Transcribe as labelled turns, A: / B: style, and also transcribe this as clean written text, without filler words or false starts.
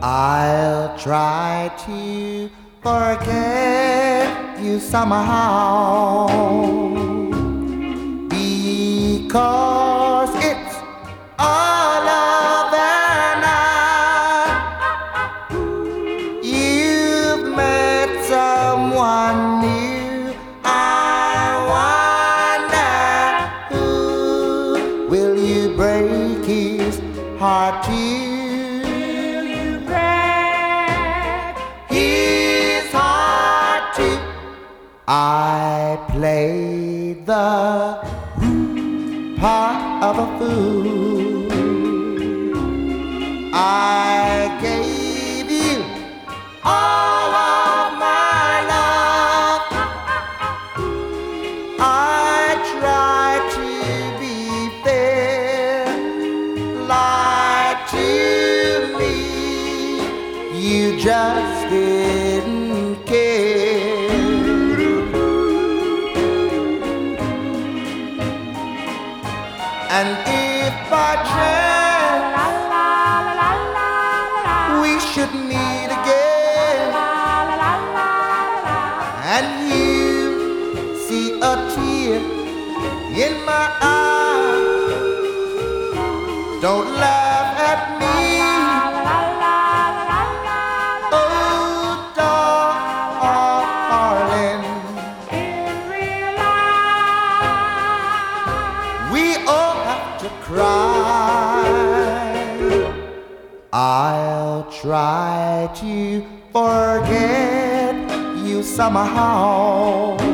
A: I'll try to forget you somehow, because it's all over now. You've met someone new. I wonder who will you break his heart to? I played the part of a fool. I gave you all of my love. I tried to be fair, lie to me. You just didn't care. And if by chance we should meet again, and you see a tear in my eye, don't laugh at me. Oh, darling, we all have to cry. I'll try to forget you somehow,